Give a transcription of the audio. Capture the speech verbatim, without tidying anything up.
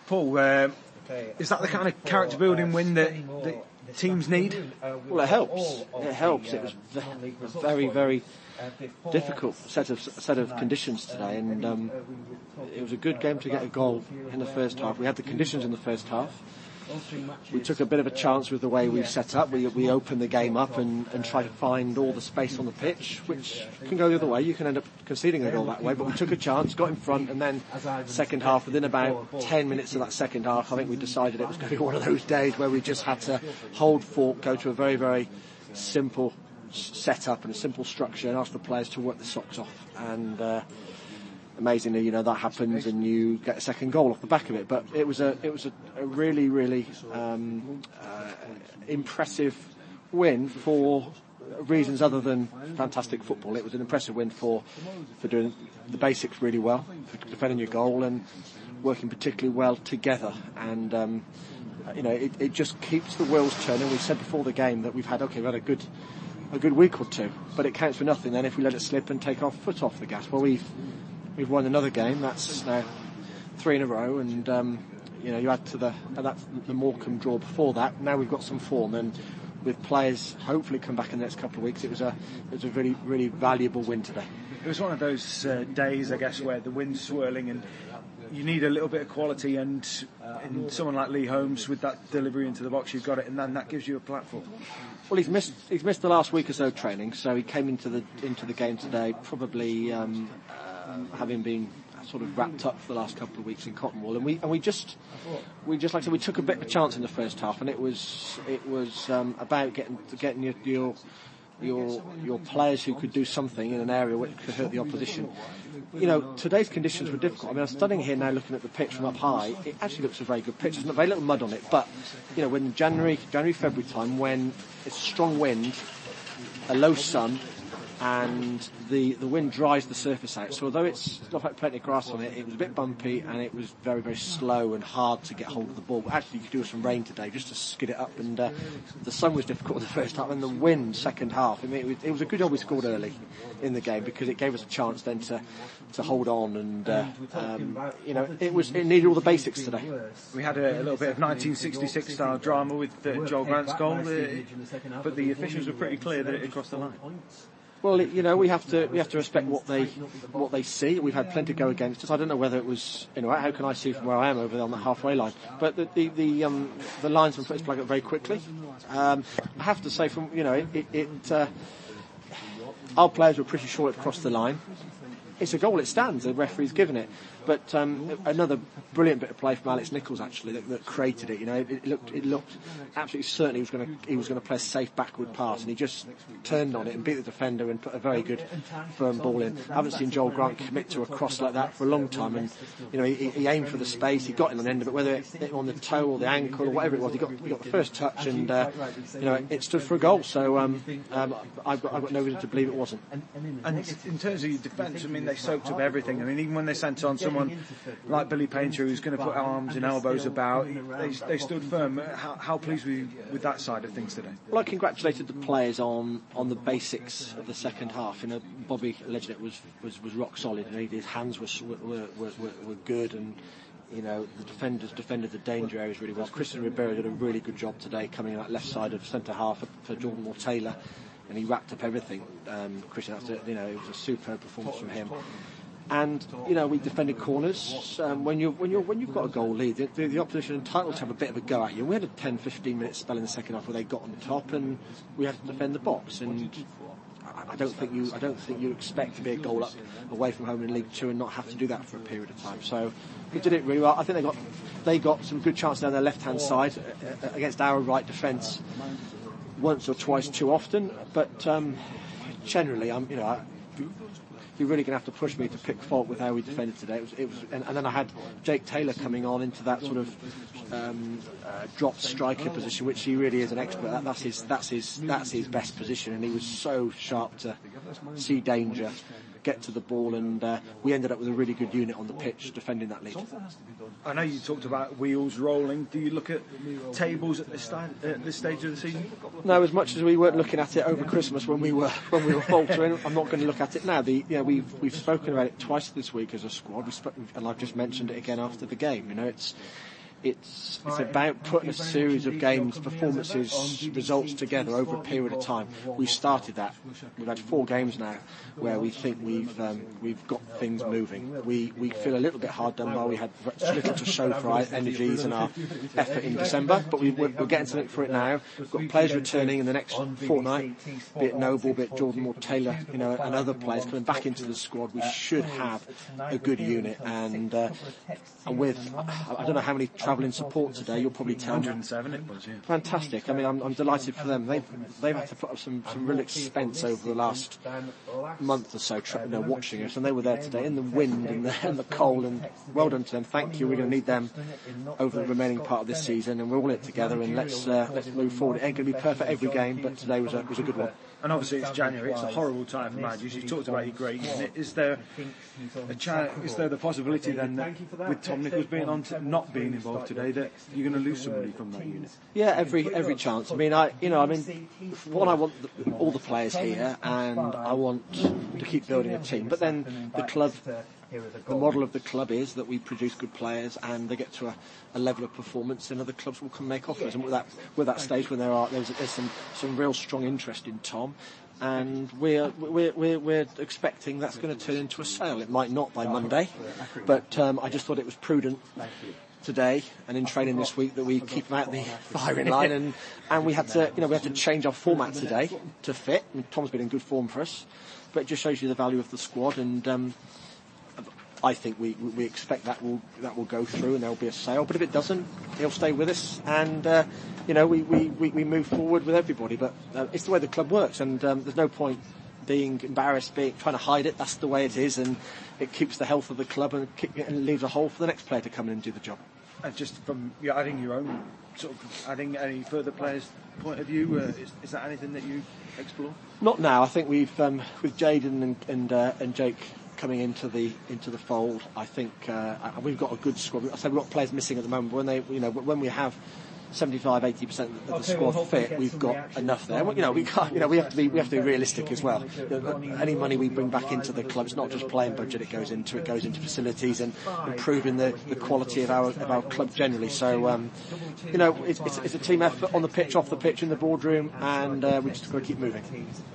Paul, uh, is that the kind of character building win that, that teams need? Well, it helps. It helps. It was a very, very difficult set of set of conditions today, and um, it was a good game to get a goal in the first half. We had the conditions in the first half. We took a bit of a chance with the way we set up. We we opened the game up and, and tried to find all the space on the pitch, which can go the other way. You can end up conceding a goal that way, but we took a chance, got in front, and then second half, within about ten minutes of that second half, I think we decided it was going to be one of those days where we just had to hold fort, go to a very, very simple setup and a simple structure and ask the players to work the socks off. And uh, amazingly, you know, that happens and you get a second goal off the back of it. But it was a it was a, a really, really um, uh, impressive win for reasons other than fantastic football. It was an impressive win for for doing the basics really well, for defending your goal and working particularly well together. And um, you know, it, it just keeps the wheels turning. We said before the game that we've had okay, we've had a good a good week or two, but it counts for nothing then if we let it slip and take our foot off the gas. Well, we've we've won another game. That's now three in a row, and um, you know, you add to the uh, that's the Morecambe draw before that. Now we've got some form, and with players hopefully come back in the next couple of weeks, it was a it was a really really valuable win today. It was one of those uh, days, I guess, where the wind's swirling and you need a little bit of quality, and in someone like Lee Holmes with that delivery into the box, you've got it, and then that gives you a platform. Well, he's missed he's missed the last week or so of training, so he came into the into the game today probably um, uh, having been sort of wrapped up for the last couple of weeks in Cottonwall, and we and we just we just like I said, we took a bit of a chance in the first half, and it was it was um, about getting getting your, your your your players who could do something in an area which could hurt the opposition. You know, today's conditions were difficult. I mean, I'm standing here now looking at the pitch from up high. It actually looks a very good pitch. There's very little mud on it, but you know, when January, January, February time, when it's strong wind, a low sun, and the, the wind dries the surface out. So although it's not had plenty of grass on it, it was a bit bumpy and it was very, very slow and hard to get hold of the ball. Actually, you could do with some rain today just to skid it up, and uh, the sun was difficult in the first half, and the wind second half. I mean, it was, it was a good job we scored early in the game, because it gave us a chance then to to hold on, and uh, um, you know, it was it needed all the basics today. We had a, a little bit of nineteen sixty-six style drama with uh, Joel Grant's goal, uh, but the officials were pretty clear that it crossed the line. Well, you know, we have to we have to respect what they what they see. We've had plenty go against us. I don't know whether it was, you know, how can I see from where I am over there on the halfway line? But the the the, um, the linesman put his plug up very quickly. Um, I have to say, from you know, it, it, it uh, our players were pretty sure it crossed the line. It's a goal, it stands, the referee's given it. But um, another brilliant bit of play from Alex Nichols, actually, that, that created it. You know, it, it looked it looked absolutely certain he was going to he was going to play a safe backward pass, and he just turned on it and beat the defender and put a very good firm ball in. I haven't seen Joel Grant commit to a cross like that for a long time, and you know, he, he aimed for the space, he got in on the end of it, whether it hit on the toe or the ankle or whatever it was, he got he got the first touch, and uh, you know, it, it stood for a goal. So um, um, I've got I've got no reason to believe it wasn't. And in terms of your defence, I mean, they soaked up everything. I mean, even when they sent on someone like Billy Painter, who's going to put arms and elbows about, they, they stood firm. How, how pleased were you with that side of things today? Well, I congratulated the players on, on the basics of the second half. You know, Bobby Legendett was, was, was rock solid, and his hands were, were, were, were, were good, and you know, the defenders defended the danger areas really well. Christian Ribeiro did a really good job today, coming in that left side of centre half for, for Jordan Moore Taylor, and he wrapped up everything. Um, Christian, you know, it was a superb performance from him. And you know, we defended corners. Um, when you when you when you've got a goal lead, the, the, the opposition are entitled to have a bit of a go at you. We had a ten fifteen minute spell in the second half where they got on top, and we had to defend the box. And I, I don't think you I don't think you expect to be a goal up away from home in League Two and not have to do that for a period of time. So we did it really well. I think they got they got some good chances down their left hand side uh, against our right defence once or twice too often. But um, generally, I'm you know. I, You're really going to have to push me to pick fault with how we defended today. It was, it was, and, and then I had Jake Taylor coming on into that sort of um, uh, drop striker position, which he really is an expert at. That's his, that's his, that's his best position, and he was so sharp to see danger, get to the ball, and uh, we ended up with a really good unit on the pitch defending that lead. I know you talked about wheels rolling. Do you look at tables at this, sti- at this stage of the season? No, as much as we weren't looking at it over Christmas when we were when we were faltering, I'm not going to look at it now. The, you know, we've we've spoken about it twice this week as a squad, we spoke, and I've just mentioned it again after the game. You know, it's It's it's about putting a series of games, performances, results together over a period of time. We've started that. We've had four games now where we think we've um, we've got things moving. We we feel a little bit hard done by. We had little to show for our energies and our effort in December, but we, we're, we're getting something for it now. We've got players returning in the next fortnight, be it Noble, be it Jordan Moore Taylor, you know, and other players coming back into the squad. We should have a good unit, and uh, and with I don't know how many travelling support today. You'll probably tell me. one hundred seven it was, yeah. Fantastic. I mean, I'm, I'm delighted for them. They've they've had to put up some, some real expense over the last month or so, tra- you know, watching us, and they were there today in the wind and the, and the cold. And well done to them. Thank you. We're going to need them over the remaining part of this season, and we're all in it together. And let's uh, let's move forward. It ain't going to be perfect every game, but today was a was a good one. And obviously it's January. It's a horrible time for managers. You talked about your great unit. Is there a chance? Is there the possibility then that with Tom Nichols being on, t- not being involved today, that you're going to lose somebody from that unit? Yeah, every every chance. I mean, I you know, I mean, one, I want the, all the players here, and I want to keep building a team. But then the club, the model of the club is that we produce good players, and they get to a, a level of performance, and other clubs will come make offers. And with that, with that stage when there are there's, there's some some real strong interest in Tom. And we're, we're we're we're expecting that's going to turn into a sale. It might not by Monday, but um, I just thought it was prudent today and in training this week that we keep him out the firing line, and and we had to you know we had to change our format today to fit. I mean, Tom's been in good form for us, but it just shows you the value of the squad, and um, I think we we expect that will that will go through and there'll be a sale. But if it doesn't, he'll stay with us, and uh, you know we, we, we, we move forward with everybody. But uh, it's the way the club works, and um, there's no point being embarrassed, being trying to hide it. That's the way it is, and it keeps the health of the club and, kick, and leaves a hole for the next player to come in and do the job. And just from you know, adding your own sort of adding any further players' point of view, uh, is, is that anything that you explore? Not now. I think we've um, with Jaden and and, uh, and Jake coming into the into the fold. I think uh, we've got a good squad. I said we've got players missing at the moment. But when they, you know, when we have seventy-five, eighty percent of the squad fit, we've got enough there. You know, we can't, you know, we have to be we have to be realistic as well. You know, any money we bring back into the club, it's not just playing budget. It goes into it goes into facilities and improving the, the quality of our of our club generally. So, um, you know, it's, it's it's a team effort on the pitch, off the pitch, in the boardroom, and uh, we just got to keep moving.